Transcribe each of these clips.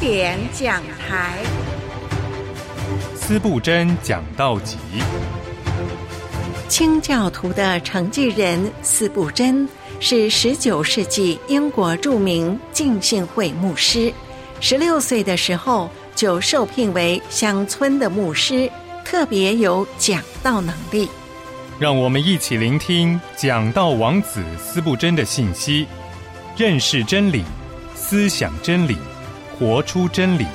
典讲台， 司布真讲道集。 清教徒的承继人司布真是19世纪英国著名浸信会牧师，16岁的时候就受聘为乡村的牧师，特别有讲道能力。 让我们一起聆听讲道王子司布真的信息，认识真理，思想真理，活出真理。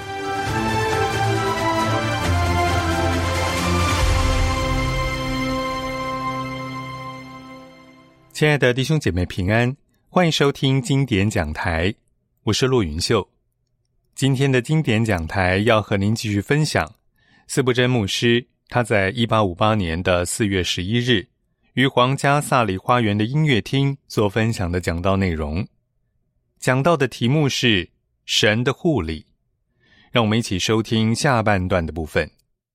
亲爱的弟兄姐妹平安，欢迎收听经典讲台，我是骆云秀。今天的经典讲台要和您继续分享司布真牧师他在1858年的4月11日于皇家萨里花园的音乐厅所分享的讲道内容。讲道的题目是神的护理，让我们一起收听下半段的部分。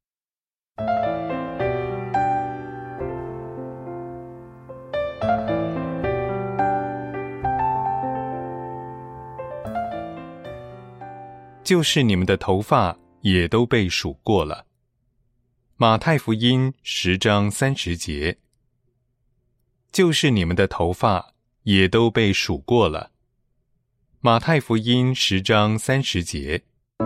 就是你们的头发也都被数过了。马太福音10章30节。就是你们的头发也都被数过了。马太福音10章30节。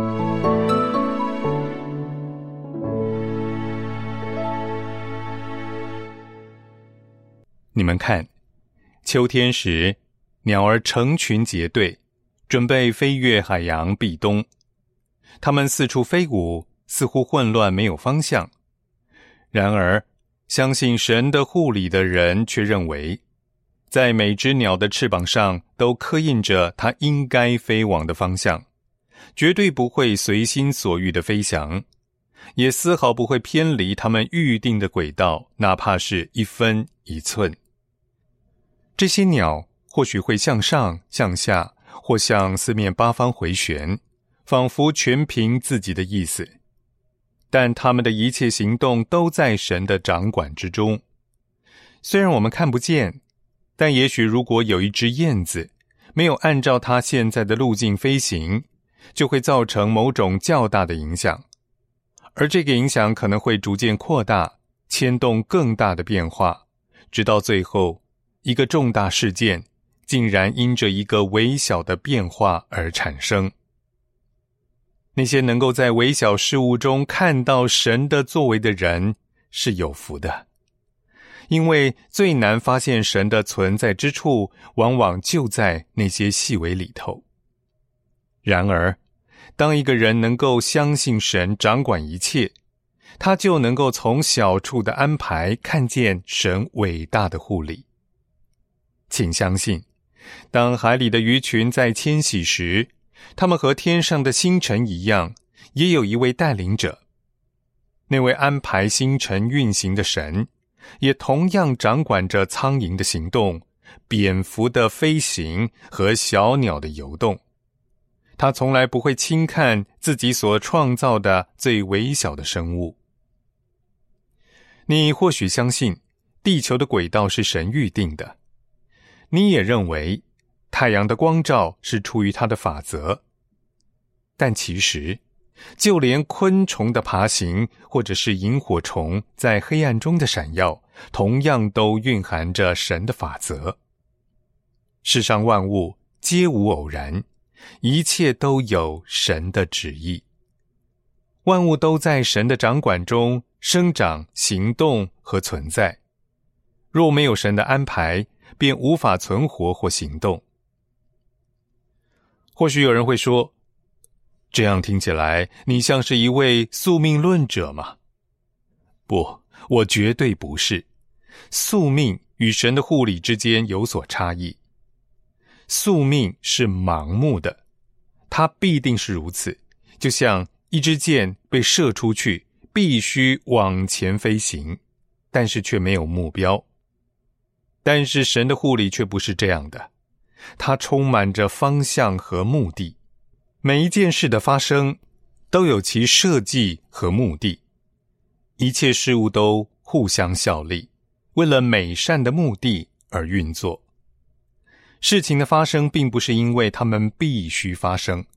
你们看，秋天时，鸟儿成群结队，准备飞越海洋避冬。它们四处飞舞，似乎混乱没有方向。然而，相信神的护理的人却认为，在每只鸟的翅膀上都刻印着它应该飞往的方向，绝对不会随心所欲地飞翔，也丝毫不会偏离它们预定的轨道，哪怕是1分1寸。这些鸟或许会向上、向下，或向四面八方回旋，仿佛全凭自己的意思。但他们的一切行动都在神的掌管之中。虽然我们看不见，但也许如果有一只燕子没有按照它现在的路径飞行，就会造成某种较大的影响。而这个影响可能会逐渐扩大，牵动更大的变化，直到最后，一个重大事件竟然因着一个微小的变化而产生。那些能够在微小事物中看到神的作为的人是有福的，因为最难发现神的存在之处，往往就在那些细微里头。然而，当一个人能够相信神掌管一切，他就能够从小处的安排看见神伟大的护理。请相信，当海里的鱼群在迁徙时，他们和天上的星辰一样，也有一位带领者。那位安排星辰运行的神，也同样掌管着苍蝇的行动、蝙蝠的飞行和小鸟的游动。他从来不会轻看自己所创造的最微小的生物。你或许相信地球的轨道是神预定的，你也认为太阳的光照是出于它的法则，但其实，就连昆虫的爬行，或者是萤火虫在黑暗中的闪耀，同样都蕴含着神的法则。世上万物皆无偶然，一切都有神的旨意。万物都在神的掌管中生长、行动和存在。若没有神的安排，便无法存活或行动。或许有人会说，这样听起来你像是一位宿命论者吗？不，我绝对不是。宿命与神的护理之间有所差异。宿命是盲目的，它必定是如此，就像一支箭被射出去，必须往前飞行，但是却没有目标。但是神的护理却不是这样的，它充满着方向和目的。每一件事的发生都有其设计和目的，一切事物都互相效力，为了美善的目的而运作。事情的发生并不是因为它们必须发生，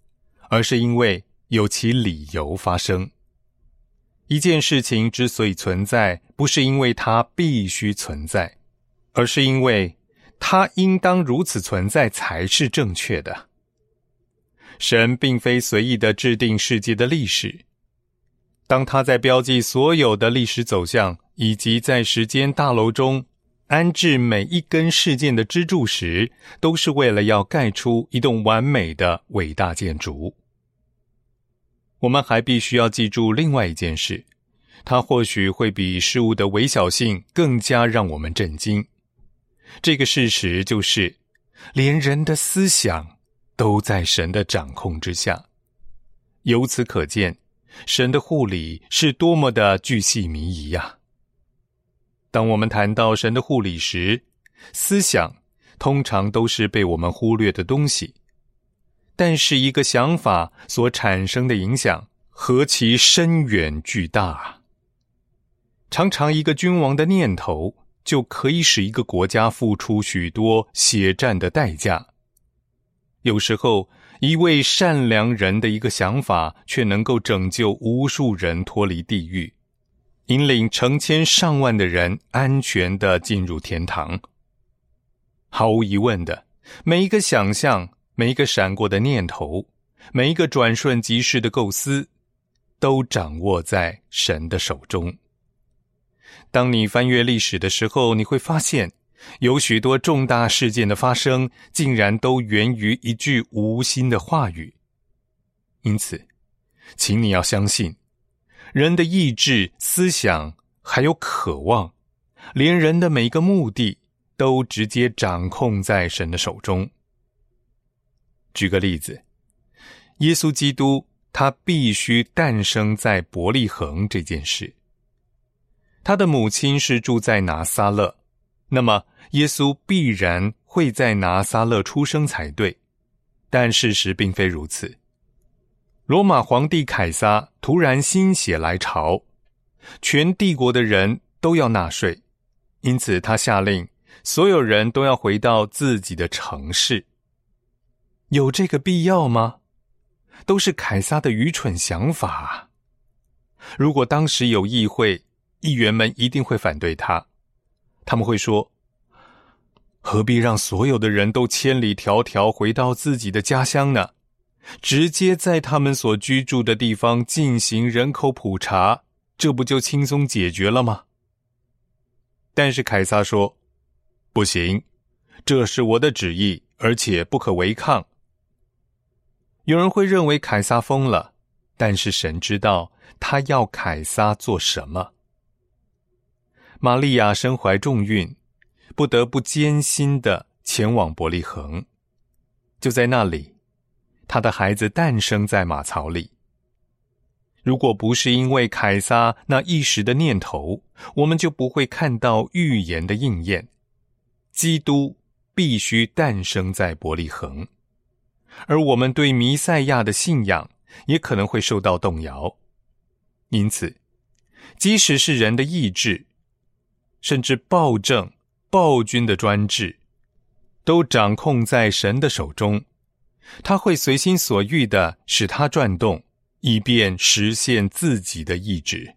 而是因为有其理由发生。一件事情之所以存在，不是因为它必须存在，而是因为它应当如此存在才是正确的。神并非随意地制定世界的历史，当他在标记所有的历史走向，以及在时间大楼中安置每一根事件的支柱时，都是为了要盖出一栋完美的伟大建筑。我们还必须要记住另外一件事，它或许会比事物的微小性更加让我们震惊。这个事实就是，连人的思想都在神的掌控之下。由此可见，神的护理是多么的巨细靡遗呀！当我们谈到神的护理时，思想通常都是被我们忽略的东西。但是一个想法所产生的影响何其深远巨大啊！常常一个君王的念头就可以使一个国家付出许多血战的代价。有时候一位善良人的一个想法却能够拯救无数人脱离地狱，引领成千上万的人安全地进入天堂。毫无疑问的，每一个想象，每一个闪过的念头，每一个转瞬即逝的构思，都掌握在神的手中。当你翻阅历史的时候，你会发现，有许多重大事件的发生，竟然都源于一句无心的话语。因此，请你要相信，人的意志、思想还有渴望，连人的每一个目的，都直接掌控在神的手中。举个例子，耶稣基督他必须诞生在伯利恒这件事。他的母亲是住在拿撒勒，那么耶稣必然会在拿撒勒出生才对。但事实并非如此。罗马皇帝凯撒突然心血来潮，全帝国的人都要纳税，因此他下令所有人都要回到自己的城市。有这个必要吗？都是凯撒的愚蠢想法啊！如果当时有议会，议员们一定会反对他。他们会说，何必让所有的人都千里迢迢回到自己的家乡呢？直接在他们所居住的地方进行人口普查，这不就轻松解决了吗？但是凯撒说，不行，这是我的旨意，而且不可违抗。有人会认为凯撒疯了，但是神知道他要凯撒做什么。玛利亚身怀重孕，不得不艰辛地前往伯利恒。就在那里，他的孩子诞生在马槽里。如果不是因为凯撒那一时的念头，我们就不会看到预言的应验。基督必须诞生在伯利恒，而我们对弥赛亚的信仰也可能会受到动摇。因此，即使是人的意志，甚至暴政、暴君的专制，都掌控在神的手中。他会随心所欲地使它转动，以便实现自己的意志。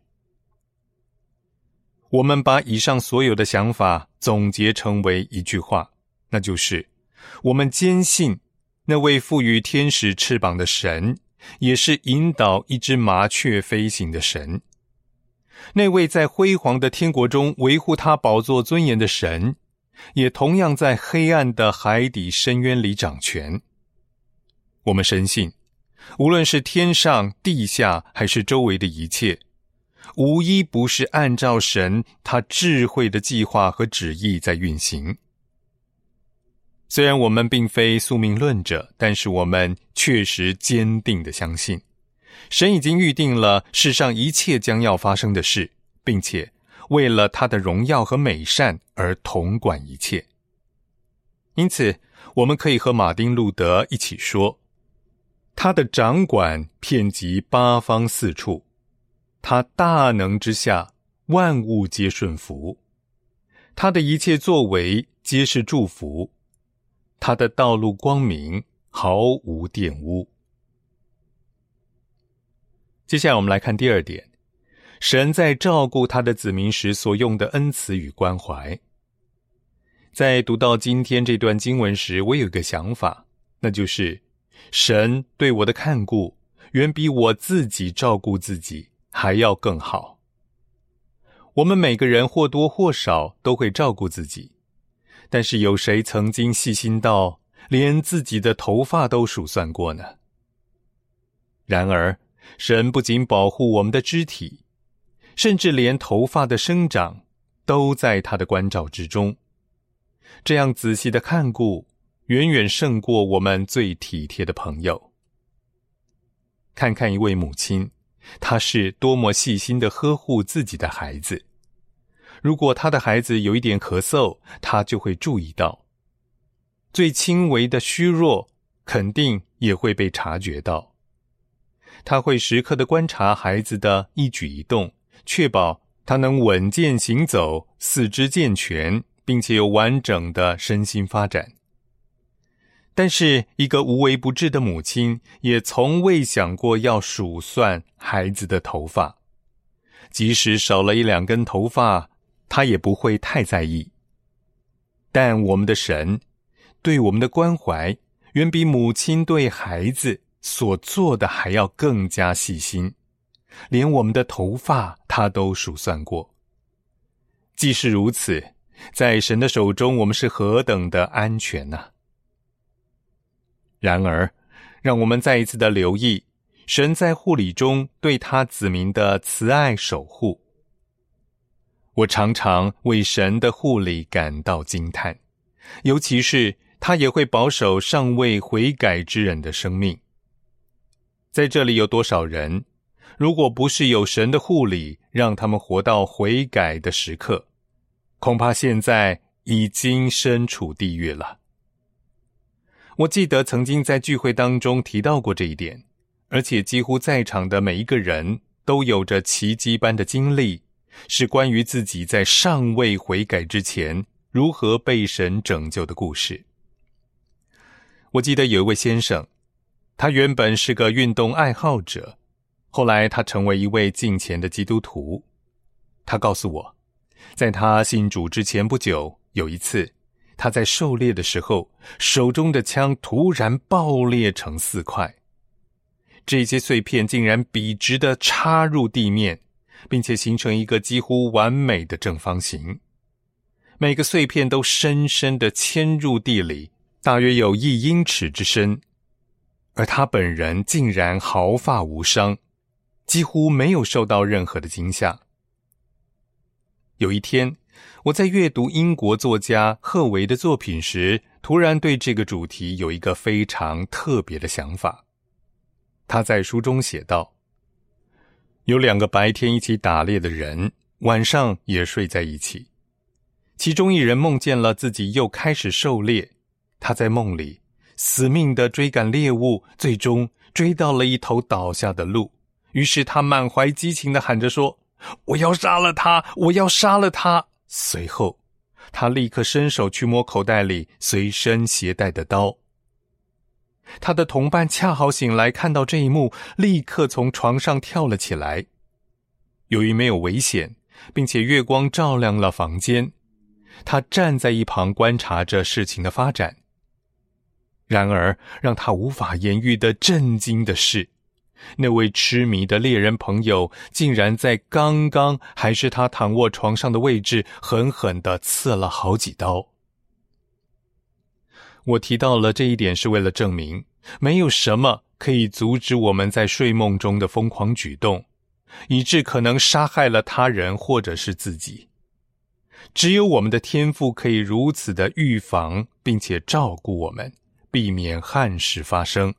我们把以上所有的想法总结成为一句话，那就是我们坚信那位赋予天使翅膀的神，也是引导一只麻雀飞行的神。那位在辉煌的天国中维护他宝座尊严的神，也同样在黑暗的海底深渊里掌权。我们深信，无论是天上、地下，还是周围的一切，无一不是按照神他智慧的计划和旨意在运行。虽然我们并非宿命论者，但是我们确实坚定地相信，神已经预定了世上一切将要发生的事，并且为了他的荣耀和美善而统管一切。因此，我们可以和马丁·路德一起说，他的掌管遍及八方四处，他大能之下，万物皆顺服，他的一切作为皆是祝福，他的道路光明，毫无玷污。 接下来我们来看第二点，神在照顾他的子民时所用的恩慈与关怀。在读到今天这段经文时，我有一个想法，那就是神对我的看顾远比我自己照顾自己还要更好。我们每个人或多或少都会照顾自己，但是有谁曾经细心到连自己的头发都数算过呢？然而，神不仅保护我们的肢体，甚至连头发的生长都在他的关照之中。这样仔细的看顾，远远胜过我们最体贴的朋友。看看一位母亲，她是多么细心的呵护自己的孩子。如果她的孩子有一点咳嗽，她就会注意到。最轻微的虚弱，肯定也会被察觉到。她会时刻地观察孩子的一举一动，确保他能稳健行走，四肢健全，并且有完整的身心发展。但是一个无微不至的母亲也从未想过要数算孩子的头发，即使少了1-2根头发，她也不会太在意。但我们的神对我们的关怀远比母亲对孩子所做的还要更加细心，连我们的头发他都数算过。既是如此，在神的手中我们是何等的安全啊！然而，让我们再一次的留意神在护理中对他子民的慈爱守护。我常常为神的护理感到惊叹，尤其是他也会保守尚未悔改之人的生命。在这里有多少人，如果不是有神的护理让他们活到悔改的时刻，恐怕现在已经身处地狱了。我记得曾经在聚会当中提到过这一点，而且几乎在场的每一个人都有着奇迹般的经历，是关于自己在尚未悔改之前如何被神拯救的故事。我记得有一位先生，他原本是个运动爱好者，后来他成为一位敬虔的基督徒。他告诉我，在他信主之前不久，有一次他在狩猎的时候，手中的枪突然爆裂成4块，这些碎片竟然笔直地插入地面，并且形成一个几乎完美的正方形。每个碎片都深深地嵌入地里，大约有1英尺之深，而他本人竟然毫发无伤，几乎没有受到任何的惊吓。有一天，我在阅读英国作家赫维的作品时，突然对这个主题有一个非常特别的想法。他在书中写道，有2个白天一起打猎的人，晚上也睡在一起。其中一人梦见了自己又开始狩猎，他在梦里死命地追赶猎物，最终追到了一头倒下的鹿。于是他满怀激情地喊着说，我要杀了他，我要杀了他。随后他立刻伸手去摸口袋里随身携带的刀。他的同伴恰好醒来，看到这一幕，立刻从床上跳了起来。由于没有危险，并且月光照亮了房间，他站在一旁观察着事情的发展。然而让他无法言喻的震惊的是，那位痴迷的猎人朋友竟然在刚刚还是他躺卧床上的位置狠狠地刺了好几刀。我提到了这一点是为了证明，没有什么可以阻止我们在睡梦中的疯狂举动，以致可能杀害了他人或者是自己。只有我们的天父可以如此的预防并且照顾我们，避免憾事发生。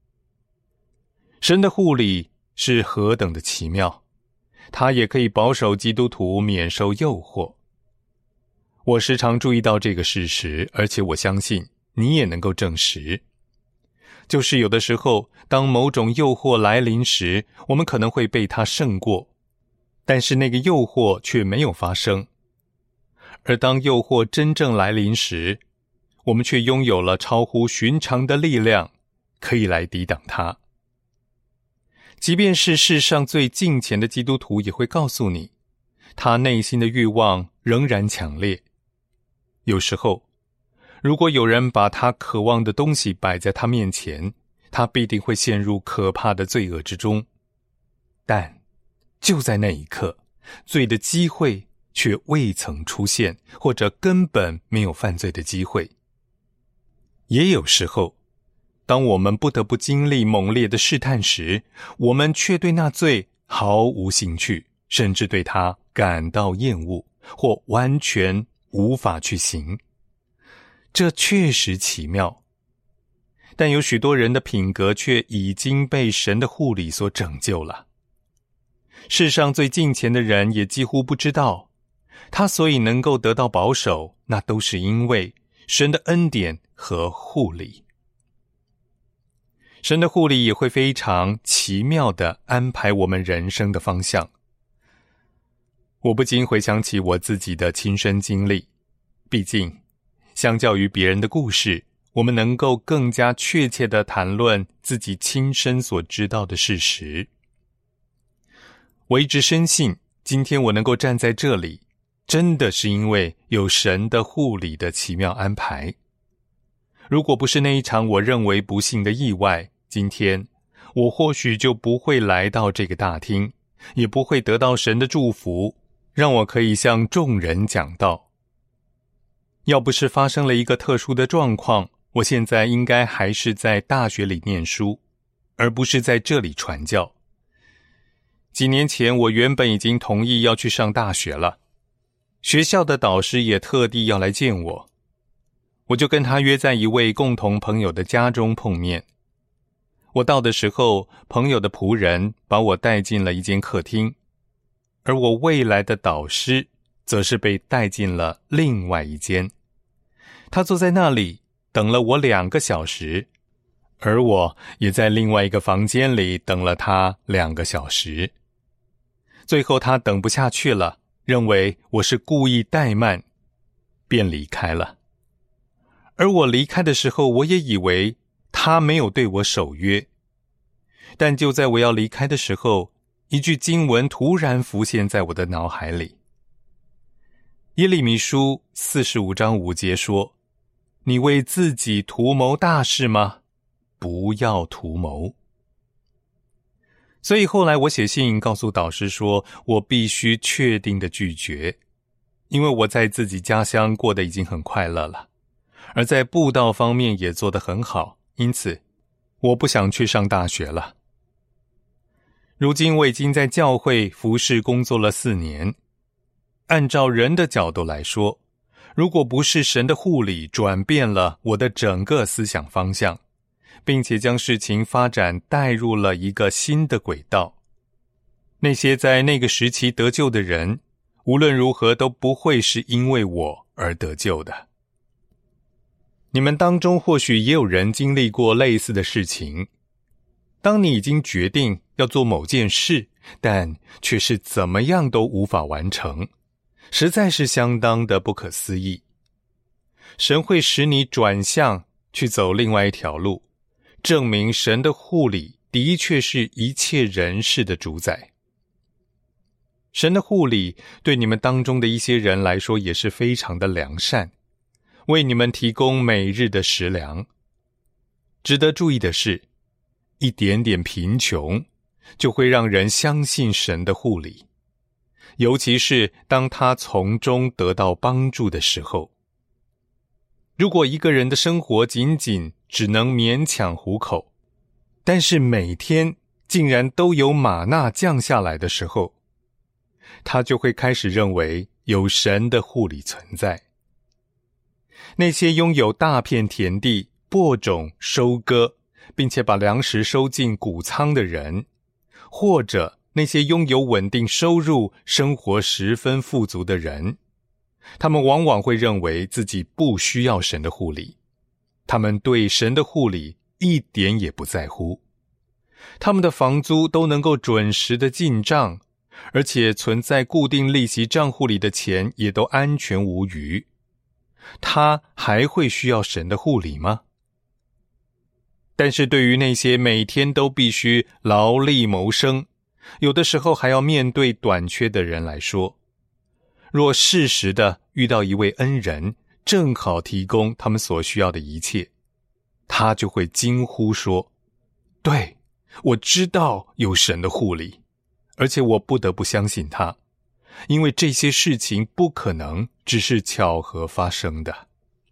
神的护理是何等的奇妙，他也可以保守基督徒免受诱惑。我时常注意到这个事实，而且我相信你也能够证实。就是有的时候，当某种诱惑来临时，我们可能会被它胜过，但是那个诱惑却没有发生。而当诱惑真正来临时，我们却拥有了超乎寻常的力量，可以来抵挡它。 即便是世上最敬虔的基督徒也会告诉你，他内心的欲望仍然强烈。有时候，如果有人把他渴望的东西摆在他面前，他必定会陷入可怕的罪恶之中。但就在那一刻，罪的机会却未曾出现，或者根本没有犯罪的机会。也有时候，当我们不得不经历猛烈的试探时，我们却对那罪毫无兴趣，甚至对它感到厌恶，或完全无法去行。这确实奇妙，但有许多人的品格却已经被神的护理所拯救了。世上最敬虔的人也几乎不知道，他所以能够得到保守，那都是因为神的恩典和护理。神的护理也会非常奇妙地安排我们人生的方向。我不禁回想起我自己的亲身经历，毕竟相较于别人的故事，我们能够更加确切地谈论自己亲身所知道的事实。我一直深信，今天我能够站在这里，真的是因为有神的护理的奇妙安排。如果不是那一场我认为不幸的意外，今天我或许就不会来到这个大厅，也不会得到神的祝福，让我可以向众人讲道。要不是发生了一个特殊的状况，我现在应该还是在大学里念书，而不是在这里传教。几年前，我原本已经同意要去上大学了，学校的导师也特地要来见我，我就跟他约在一位共同朋友的家中碰面。我到的时候，朋友的仆人把我带进了一间客厅，而我未来的导师则是被带进了另外一间。他坐在那里等了我2个小时，而我也在另外一个房间里等了他2个小时。最后他等不下去了，认为我是故意怠慢，便离开了。而我离开的时候，我也以为他没有对我守约。但就在我要离开的时候，一句经文突然浮现在我的脑海里。耶利米书45章5节说，你为自己图谋大事吗？不要图谋。所以后来我写信告诉导师说，我必须确定的拒绝，因为我在自己家乡过得已经很快乐了，而在布道方面也做得很好，因此我不想去上大学了。如今我已经在教会服侍工作了4年，按照人的角度来说，如果不是神的护理转变了我的整个思想方向，并且将事情发展带入了一个新的轨道，那些在那个时期得救的人，无论如何都不会是因为我而得救的。你们当中或许也有人经历过类似的事情，当你已经决定要做某件事，但却是怎么样都无法完成，实在是相当的不可思议。神会使你转向去走另外一条路，证明神的护理的确是一切人事的主宰。神的护理对你们当中的一些人来说也是非常的良善，为你们提供每日的食粮。值得注意的是，一点点贫穷就会让人相信神的护理，尤其是当他从中得到帮助的时候。如果一个人的生活仅仅只能勉强糊口，但是每天竟然都有玛纳降下来的时候，他就会开始认为有神的护理存在。那些拥有大片田地、播种、收割，并且把粮食收进谷仓的人，或者那些拥有稳定收入、生活十分富足的人，他们往往会认为自己不需要神的护理，他们对神的护理一点也不在乎。他们的房租都能够准时的进账，而且存在固定利息账户里的钱也都安全无虞。他还会需要神的护理吗？ 但是对于那些每天都必须劳力谋生，有的时候还要面对短缺的人来说，若适时的遇到一位恩人，正好提供他们所需要的一切，他就会惊呼说，对，我知道有神的护理，而且我不得不相信他，因为这些事情不可能只是巧合发生的。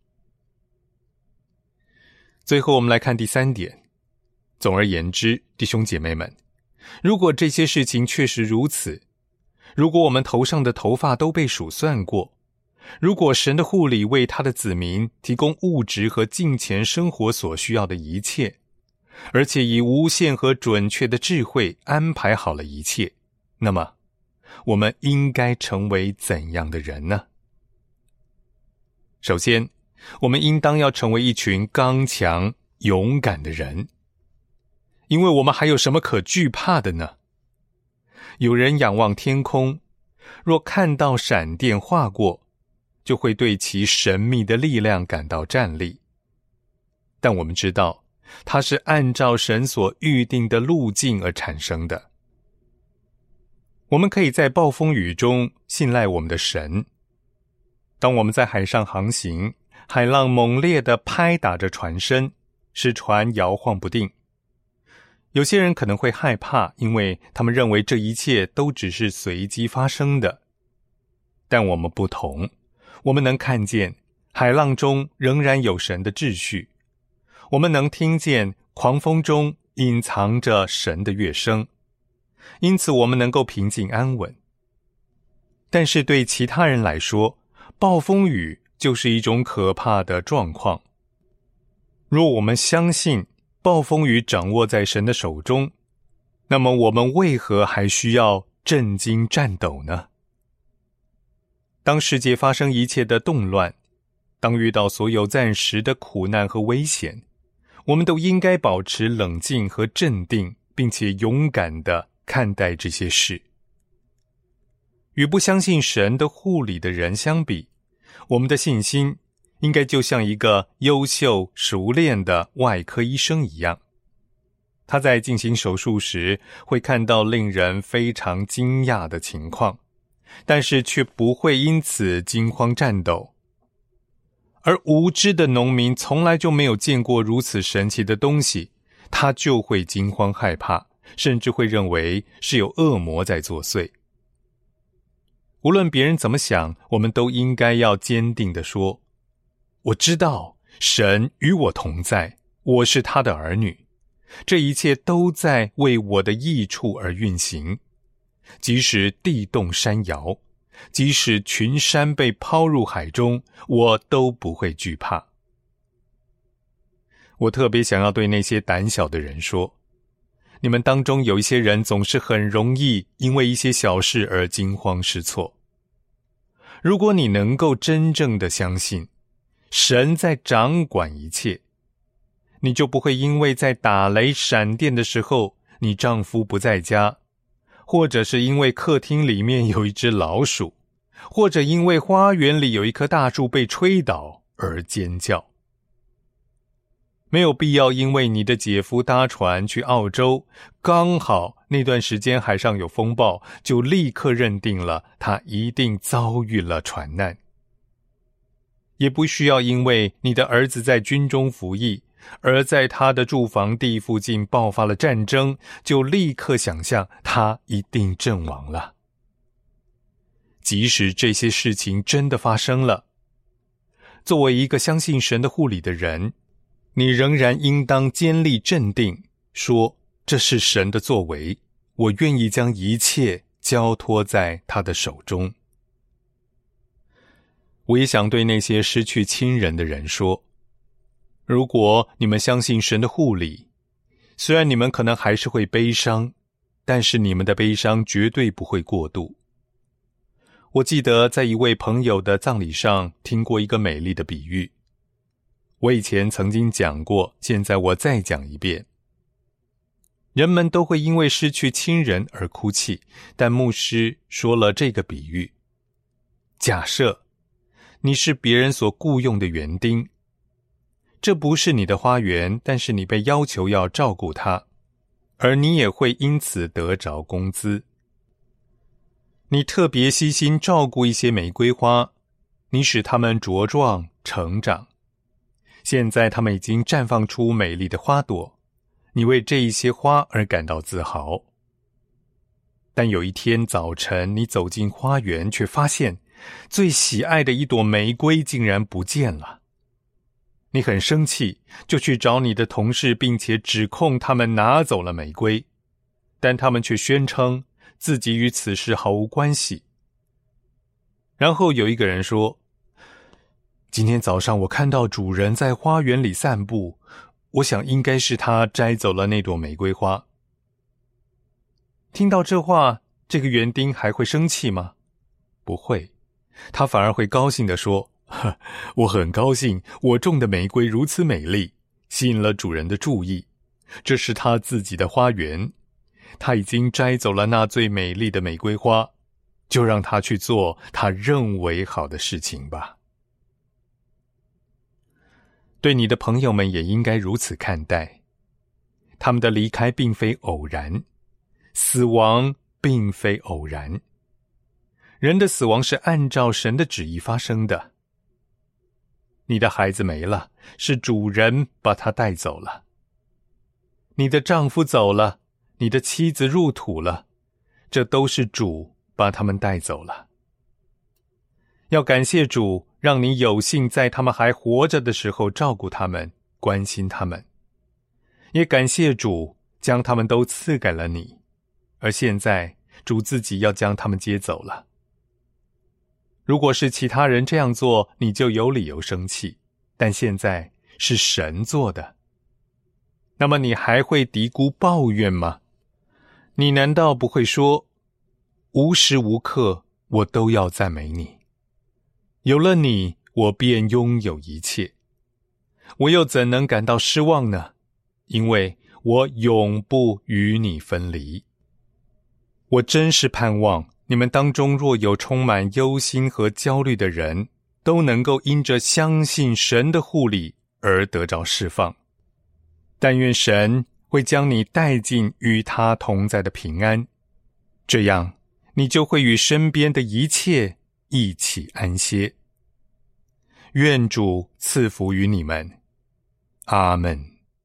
最后我们来看第3点。总而言之，弟兄姐妹们，如果这些事情确实如此，如果我们头上的头发都被数算过，如果神的护理为他的子民提供物质和金钱生活所需要的一切，而且以无限和准确的智慧安排好了一切，那么我们应该成为怎样的人呢？首先，我们应当要成为一群刚强勇敢的人，因为我们还有什么可惧怕的呢？有人仰望天空，若看到闪电划过，就会对其神秘的力量感到战栗。但我们知道，它是按照神所预定的路径而产生的。我们可以在暴风雨中信赖我们的神。当我们在海上航行，海浪猛烈地拍打着船身，使船摇晃不定。有些人可能会害怕，因为他们认为这一切都只是随机发生的。但我们不同，我们能看见海浪中仍然有神的秩序，我们能听见狂风中隐藏着神的乐声，因此我们能够平静安稳。但是对其他人来说，暴风雨就是一种可怕的状况。若我们相信暴风雨掌握在神的手中，那么我们为何还需要震惊颤抖呢？当世界发生一切的动乱，当遇到所有暂时的苦难和危险，我们都应该保持冷静和镇定，并且勇敢地看待这些事。与不相信神的护理的人相比，我们的信心应该就像一个优秀熟练的外科医生一样，他在进行手术时会看到令人非常惊讶的情况，但是却不会因此惊慌战斗。而无知的农民从来就没有见过如此神奇的东西，他就会惊慌害怕，甚至会认为是有恶魔在作祟。无论别人怎么想，我们都应该要坚定地说，我知道神与我同在，我是他的儿女，这一切都在为我的益处而运行。即使地动山摇，即使群山被抛入海中，我都不会惧怕。我特别想要对那些胆小的人说，你们当中有一些人总是很容易因为一些小事而惊慌失措。如果你能够真正的相信神在掌管一切，你就不会因为在打雷闪电的时候你丈夫不在家，或者是因为客厅里面有一只老鼠，或者因为花园里有一棵大树被吹倒而尖叫。没有必要因为你的姐夫搭船去澳洲，刚好那段时间海上有风暴，就立刻认定了他一定遭遇了船难。也不需要因为你的儿子在军中服役，而在他的住房地附近爆发了战争，就立刻想象他一定阵亡了。即使这些事情真的发生了，作为一个相信神的护理的人，你仍然应当坚立镇定，说这是神的作为，我愿意将一切交托在他的手中。我也想对那些失去亲人的人说，如果你们相信神的护理，虽然你们可能还是会悲伤，但是你们的悲伤绝对不会过度。我记得在一位朋友的葬礼上听过一个美丽的比喻，我以前曾经讲过，现在我再讲一遍。人们都会因为失去亲人而哭泣，但牧师说了这个比喻。假设你是别人所雇用的园丁， 这不是你的花园，但是你被要求要照顾它，而你也会因此得着工资。你特别悉心照顾一些玫瑰花，你使它们茁壮成长。现在它们已经绽放出美丽的花朵，你为这一些花而感到自豪。但有一天早晨，你走进花园，却发现最喜爱的一朵玫瑰竟然不见了。你很生气，就去找你的同事，并且指控他们拿走了玫瑰，但他们却宣称自己与此事毫无关系。然后有一个人说，今天早上我看到主人在花园里散步，我想应该是他摘走了那朵玫瑰花。听到这话，这个园丁还会生气吗？不会，他反而会高兴地说，我很高兴我种的玫瑰如此美丽，吸引了主人的注意，这是他自己的花园，他已经摘走了那最美丽的玫瑰花，就让他去做他认为好的事情吧。对你的朋友们也应该如此看待，他们的离开并非偶然，死亡并非偶然，人的死亡是按照神的旨意发生的。你的孩子没了，是主人把他带走了。你的丈夫走了，你的妻子入土了，这都是主把他们带走了。要感谢主，让你有幸在他们还活着的时候照顾他们，关心他们。也感谢主，将他们都赐给了你，而现在主自己要将他们接走了。如果是其他人这样做，你就有理由生气，但现在是神做的，那么你还会嘀咕抱怨吗？你难道不会说，无时无刻我都要赞美你，有了你，我便拥有一切，我又怎能感到失望呢？因为我永不与你分离。我真是盼望你们当中若有充满忧心和焦虑的人，都能够因着相信神的护理而得着释放。但愿神会将你带进与他同在的平安，这样你就会与身边的一切一起安歇。愿主赐福于你们，阿们。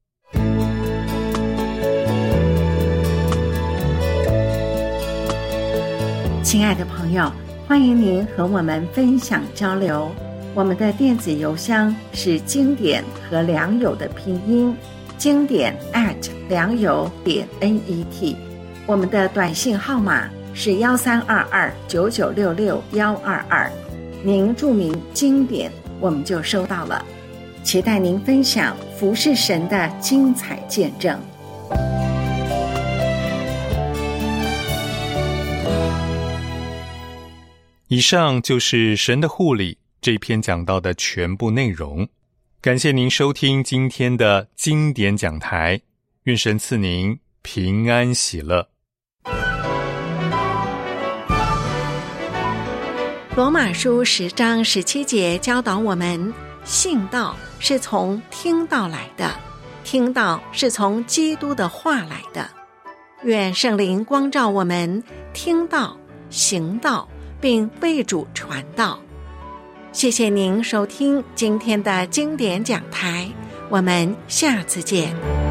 亲爱的朋友，欢迎您和我们分享交流。我们的电子邮箱是经典和良友的拼音，经典良友.net。我们的短信号码是132299662122，您注明经典，我们就收到了。期待您分享服侍神的精彩见证。 以上就是神的护理这篇讲到的全部内容。感谢您收听今天的经典讲台，愿神赐您平安喜乐。 罗马书10章17节教导我们，信道是从听道来的，听道是从基督的话来的。愿圣灵光照我们，听道、行道，并为主传道。谢谢您收听今天的经典讲台，我们下次见。